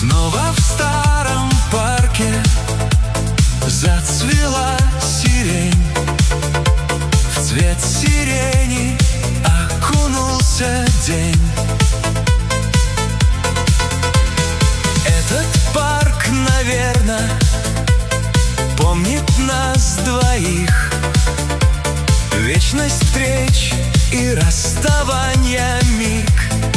Снова в старом парке зацвела сирень. В цвет сирени окунулся день. Этот парк, наверно, помнит нас двоих. Вечность встреч и расставания миг.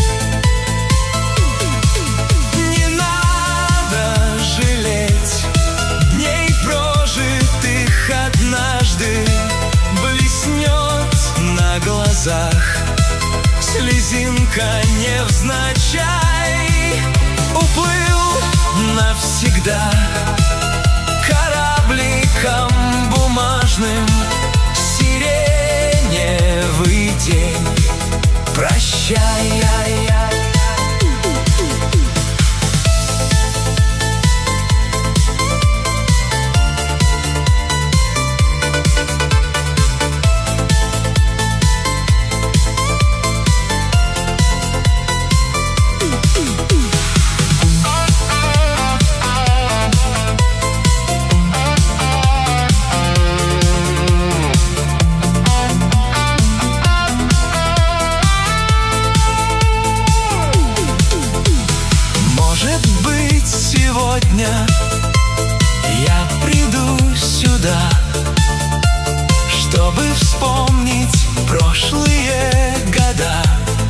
Не надо жалеть дней прожитых однажды. Блеснет на глазах слезинка невзначай. Уплыл навсегда корабликом бумажным сиреневый день. Прощай. Сегодня я приду сюда, чтобы вспомнить прошлые года.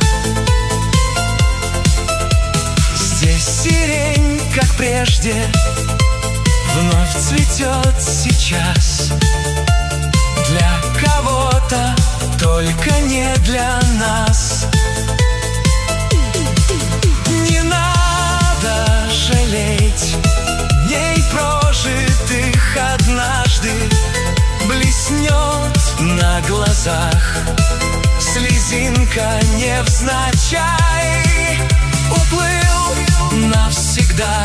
Здесь сирень, как прежде, вновь цветет сейчас. Для кого-то, только не для нас. Не надо жалеть дней прожитых однажды. Блеснет на глазах слезинка невзначай. Уплыл навсегда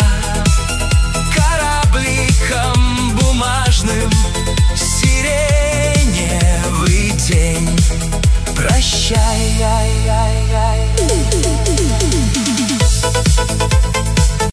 корабликом бумажным сиреневый день. Прощай.